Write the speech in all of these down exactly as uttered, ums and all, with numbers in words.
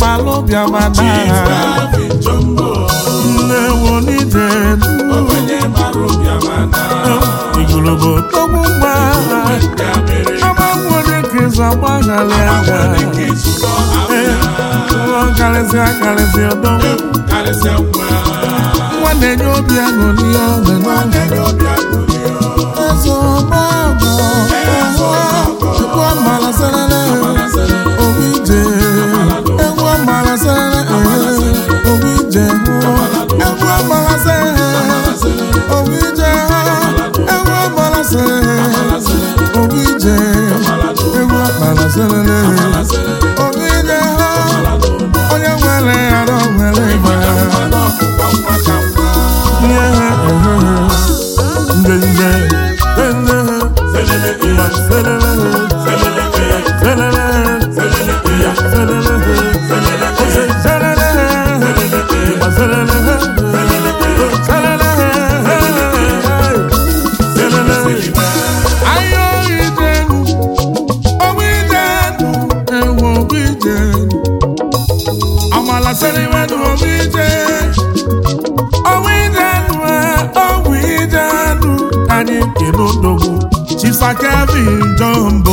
malu bia mana le woni de Obenye maru bia mana igolobo togumba ama woni kiza bagale Awani kisu no afia Kalesi kalesi odo Kalesi akwa Wane nyobi anolio Wane nyobi anolio Ezo bago Ekwa mala selele Obije Ekwa mala selele Obije Ekwa mala selele Obije Ekwa mala selele Obije Ekwa mala selele Obije Oye wele aro wele ma Yeah Nde nde Nde Selele iya Selele Selele iya Selele Selele iya Selele Selele Ose Selele Selele Selele Selele Selele Ayo idenu Owi idenu Ewo idenu Amala selele owi idenu Owi idenu Owi idenu Kani kinodogu Chisa Kevin Jumbo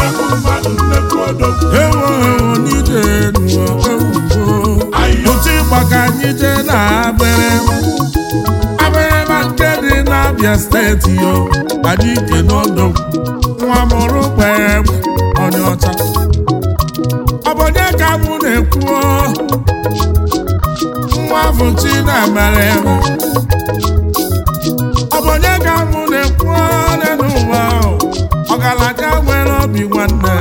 Ewo ewo nidenu Ewo Uti baka nije na abere Abere bakedi na Abia State yo Kani kinodogu Mwamuru kwebe Onyocha Abonye kamu nekuo Mwavuchi na mereme Abonye kamu nekuo Nenuwa Ogalaja nwere obi nwanne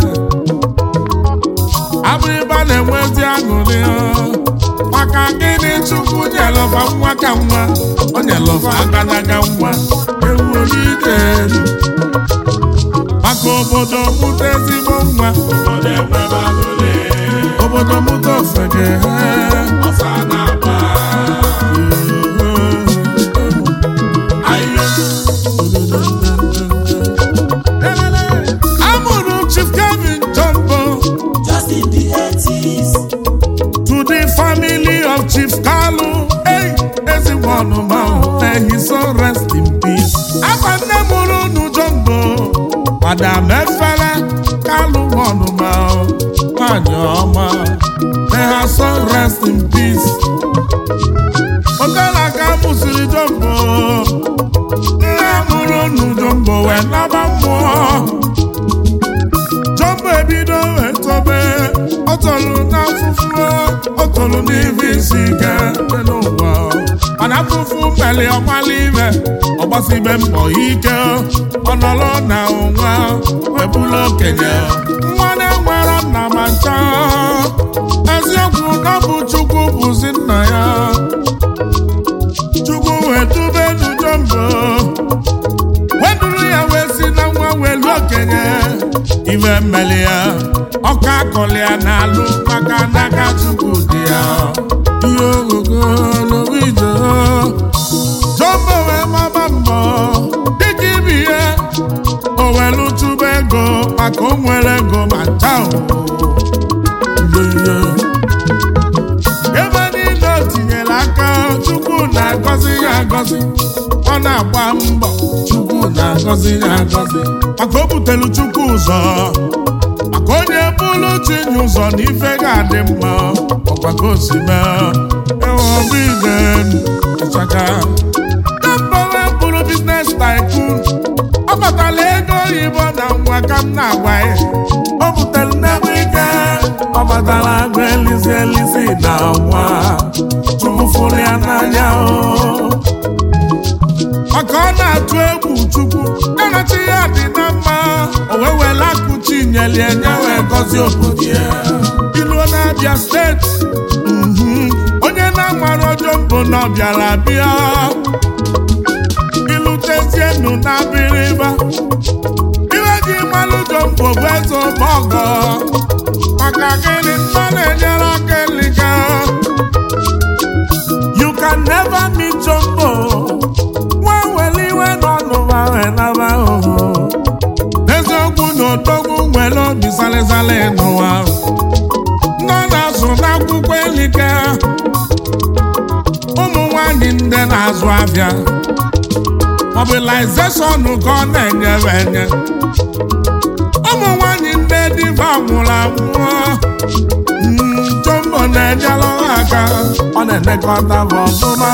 Abụrịba na-enwezi aṅụrị Maka gịnị Chukwu nyelọfa nwa ka nwa O nyelọfa agadaga nwa Ewu olide Maka obodo mụta ezigbo nwa Obodo enwebe agụle Obodo mụta ofege Ọsa na-agba Ayo Amụrụ Chief Kevin Jumbo Just in the eighties To the family of Chief Kalu Hey, ezigbo ma May he so rest in peace Abanne mụrụ nu Jumbo Madam Efele Kalu ọnụma Nwanyị ọma May her soul rest in peace Odela ka mụsiri Jumbo Nne mụrụ nu Jumbo wee naba mmụọ Jumbo ebido wee tobe Ọ tọrọ n'afụfụ Ọ tọrọ n'ife isi ike dị n'ụwa Mana afụfụ mmeli ọkwali ime Ọ gbasibe mbọ ike Ọ nọrọ na ụnwa webụla okenye Nwa na-enwere nna ma ncha Eziokwu na ọ bụ Chukwu bụzi nna ya Chukwu wee dube nu Jumbo Weduru ya wee si na nwa welu okenye Ife mmeli ya Ọka akọli ya n'alụ maka n'aka Chukwu dị ya Ihe ogogo n'obijo Jumbo wee maba mbọ Dịka ibi ya O welu chụba ego maka o nwere ego ma taa Ebe niile o tinyere aka Chukwu na-agọzi ya agọzi Ọ na-agba mbọ Chukwu na-agọzi ya agọzi Maka o butelu Chukwu ụzọ Maka onye bụrụ tinye ụzọ n'ife ga-adị mma Ọkwa ka o si mee Ewe obi idenu Ịchaka Jumbo wee bụrụ business tycoon Ọ batala ego oyibo na nwa ka m na-agwa ya O butere nnekwu ike Ọ batala agụ elizi elizi na nwa Chukwu fụrụ ya n'anya o Maka ọ na-atụ egwu Chukwu Ya na chi ya dị na mma O wee wela akụchi nyeli enye wee gọzie obodo ya Iluo na Abia Steeti Onye na-amara Jumbo na ọ bịara bịa Ilutezienu na Abịrịba Iwe ji mmalụ Jumbo bụ eze ọgbọgọ Maka gịnị nna na-enyere aka eliga You can never meet Jumbo Nwa weli iwe n'ọnụma wee naba oho Eziokwu na odogwu nwere obi salịsalị n'ụwa Ndị ọ na-azụ n'akwụkwọ na-azụ afịa mobilization ka ọ na-enyere enye ụmụ nwanyị ndị diva nwụrụ anwụọ Jumbo na-enyere aka ọ na-enekọta ọfụma.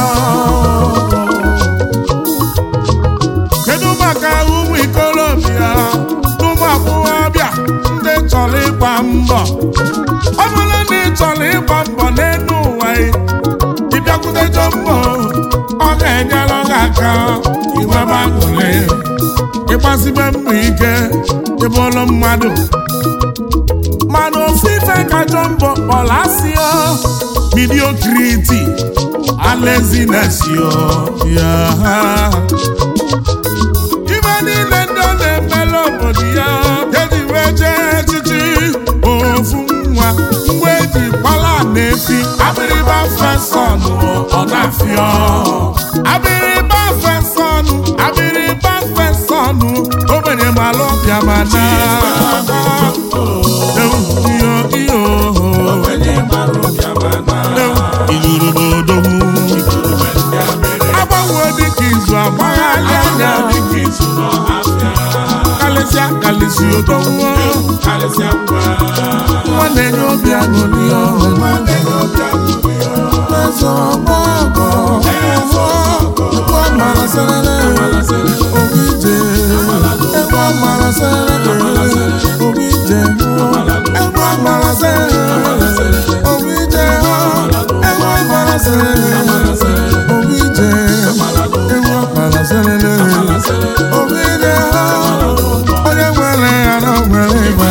Kedu maka ụmụ ikolobịa ụmụ agbọghọbịa ndị chọrọ ịgba mbọ? Ọ bụrụ na ị chọrọ ịgba mbọ n'elu ụwa ịbịakwute Jumbo ọ ga-enyere gị aka inwebe aṅụrị ịgbasibe mbọ ike ịbụrụ mmadụ. Mana ofu ife ka Jumbo kpọrọ asị ya mediocrity and laziness yo ya ibe niile ndị ọ na-emere obodo ya eji wee jee echichi ofu nwa mgbe eji kpala na-efi abịrịba fesọnụ ọ na-afịọ abịrịba fesọnụ abịrịba fesọnụ ogbenye malụ ọbịa mana agbanwe dịka izu agbaghalị anya kalịsịa kalịsị odogwu nwa na-enye obi aṅụrị ọhụrụ ọgbọgọ egwu amara serere obi ije egwu amara serere obi ije egwu amara serere obi ije egwu amara serere obi ije egwu amara serere obi ije onye nwere ya na nwere ịgba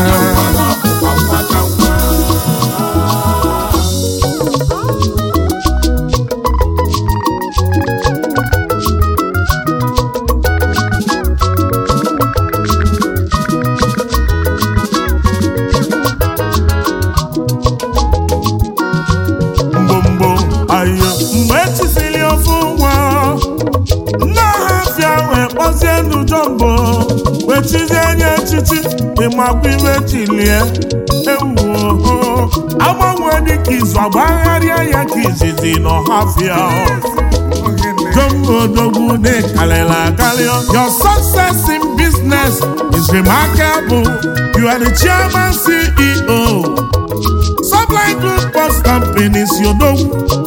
Jumbo wechizie nye echichi ịmakwa iwe chilie ewuo agbanwe dịka izu agbagharịa ya ka izizi n'ọhafịa Jumbo dogbu na-ekalịla akarị. Your success in business is remarkable. You are the chairman C E O Supply Group of Companies Yodogwu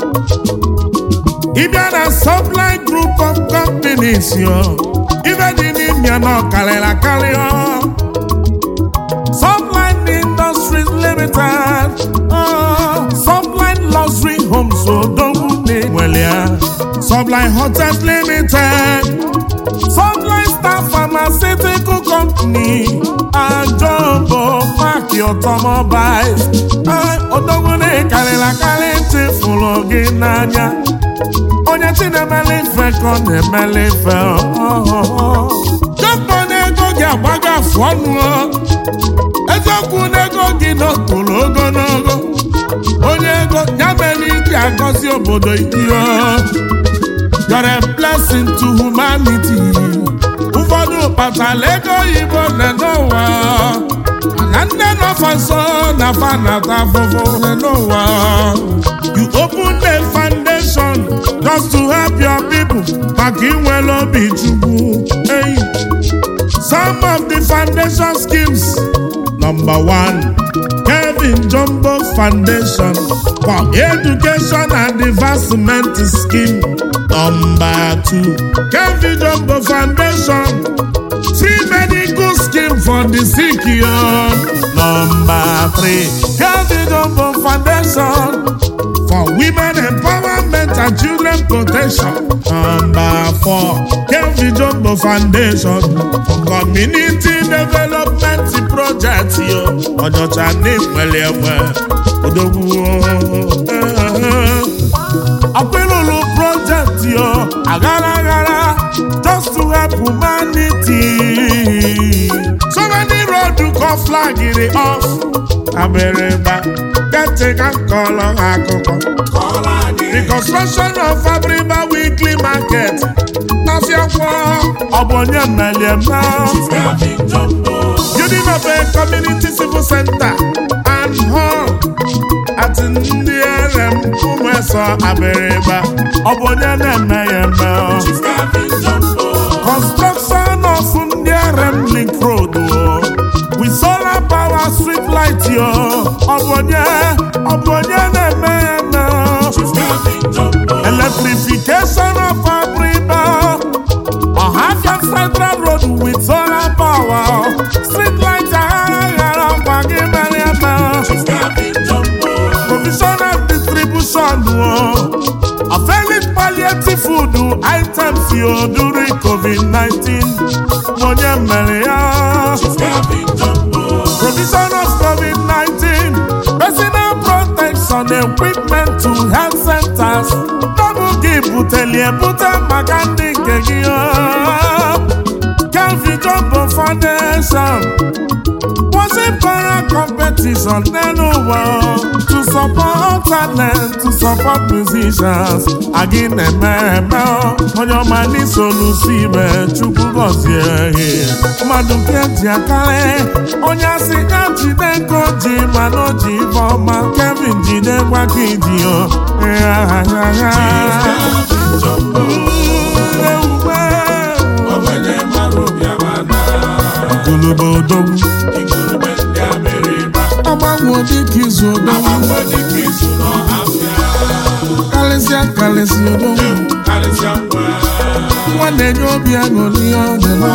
ịbịa na Supply Group of Companies yo even in India no kalila kalio Supply Industries Limited uh, Supply Luxury Homes so don't need well yeah Supply Hotels Limited Supply Star Pharmaceutical Company and Jumbo Park Automobiles I odogune kalila kalite full ginanya onye chi na-emele ife ka ọ na-emele ife Jumbo n'ego gị agbago afụ ọnụ eziokwu n'ego gị n'okpuru ogologo onye ego ya mere iji agọzi obodo ihe you're a blessing to humanity. Ụfọdụ kpatara ego oyibo na n'ụwa na nne n'ọfọ nsọ na fanata afụfụ na n'ụwa. You open a foundation just to help your people maka inwere obi chukwu. Hey. Some of the foundation schemes: number one, Kevin Jumbo Foundation for Education and Development Scheme. Number two, Kevin Jumbo Foundation free medical scheme for the sick young. Number three, Kevin Jumbo Foundation for women empowerment and children protection. Number four, Kevin Jumbo Foundation for community development project yo. Ojocha ni mwelewe odogwu. Apelolo project yo agara agara just to help humanity. So many road to go flag it off. Abereba get a call on akoko. The construction of Abriba weekly market. Nafiakwa Obonye Meliema Unimabe Community Civil Center and Hall at N D R M Umes sọ abịrịba ọ bụ onye na-eme ya eme construction of ndị Rambling Road with solar power street light yo ọ bụ onye ọ bụ onye na-eme ya eme electrification of Abriba Ọhafia Central Road with solar power street light aghara ngwa gị mere eme provision of distribution of elite palliative food items yo during COVID nineteen onye mere ya provision of COVID nineteen personal protection equipment to health centers double gị butelie bute maka ndị nke gị Calvin Jumbo Foundation was a para competition anywhere to support talent, to support musicians. Again, a man, on your money, so Lucy, Chukwu gozie. Madu kenti akale, onya sinyachi denko ji manoji voma Kevin jide kwa kidio. Gulubodogu Abawo dikizu odogu Kalisia kalisia odogu Mwane nyobi agoni odelo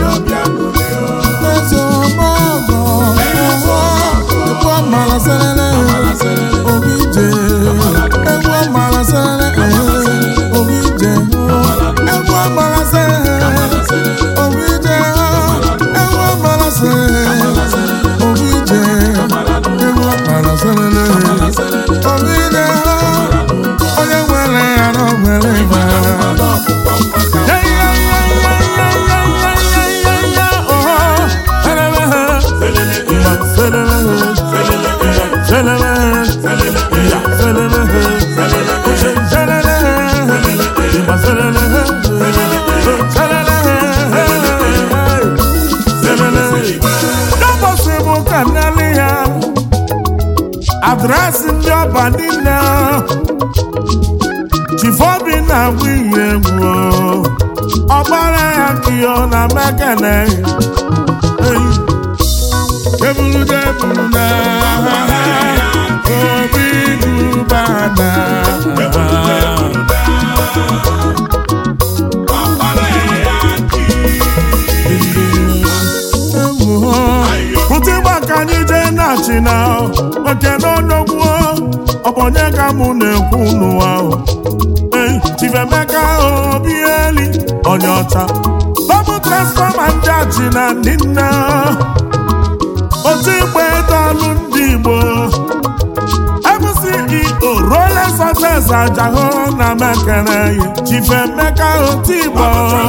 Ezo bogo Ewo amala selele Obije Ewo amala selele Obije Ewo amala selele Obije Adresi ndị ọba niile Chifobi na nwunye egwu ọgbara ya kiyo na mekene ebulude ebulude obi dubana pụta ịgba ka anyị jee na china oke n'ọnọgwuo ọbọnye ka mụ na-ekwu n'ụwa Chifemeka Obieli onye ọcha bọbụ transfọma ndị achị na ndị nna otu igbe dọlụ ndị Igbo ebu C E O Rolex Hotels Ajahụ na mekere Chifemeka Otigbo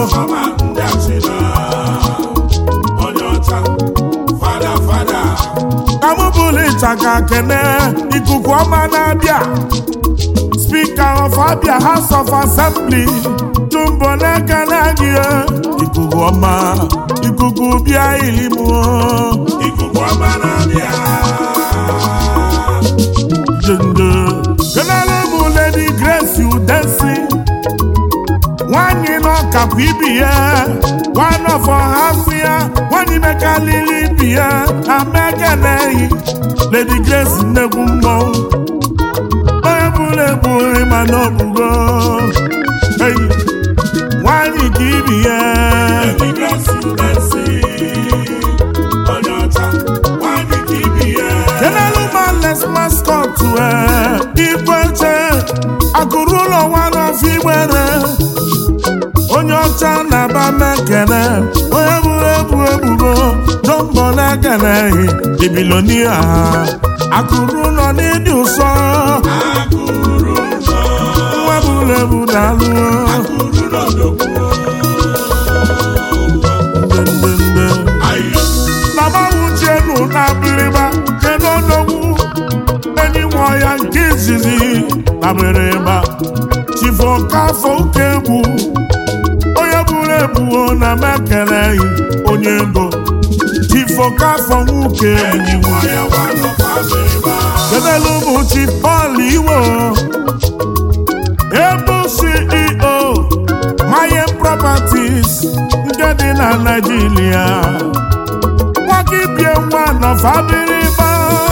Chaka kene ikuku ọma na-abịa Speaker of Abia House of Assembly Jumbo na-ekene gị ikuku ọma ikuku bịa ilimu ikuku ọma na-abịa jende kenele mụ Lady Grace Udensi nwanyị n'ọkapụ ibi ya one of Ọhafia nwanyị mekalili ibi ya amekeneghị Lady Grace nnegwu mmọnwụ onye bụrụ eburi ma n'ọbụgo nwanyị ka ibi ya Lady Grace Udensi onye ọcha nwanyị ka ibi ya kenelu males maskọt ikweche akụrụ ụlọ nwanne ọfọ Igbere onye ọcha na-aba mekene onye bụrụ ebu ebubo Jumbo na-ekeneghị Ibilonia akụrụ nọ n'ịdị ụsọ nwa bụrụ ebu na-alụ na mawuchienu na abịrịba kenonogwu enyi nwa ya nke izizi na abịrịba Chifokafọ ụka egwu onye bụrụ ebuo na mekeleghị onye ego Chifokafọ nwoke kedelu bụ Chief Paul Iwo na Naịjirịa nwoke ibie nwa nọfa abịrịba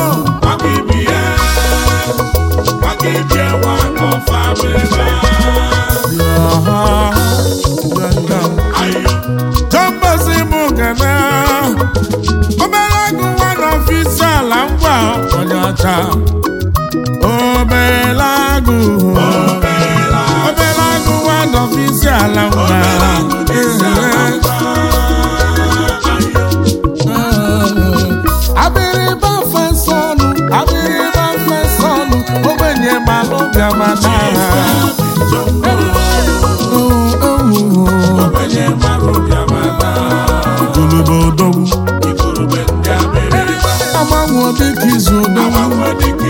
jọmbazi mụ gana obere agụ nwa n'ọfisi ala ngwa onye ọcha obere agụ obere agụ nwa n'ọfisi ala ngwa abịrịba fesọnụ abịrịba fesọnụ ogbenye malụ gamana igolobo odogwu agbanwe dịka izu odogwu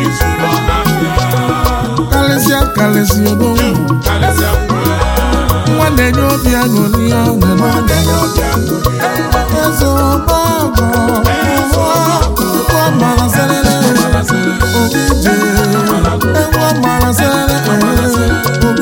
karịsịa karịsịa odogwu nwa na-enye obi aṅụrị ọṅụ n'ọga eze ọba ọgọ mara serere obi je ewa mara serere obi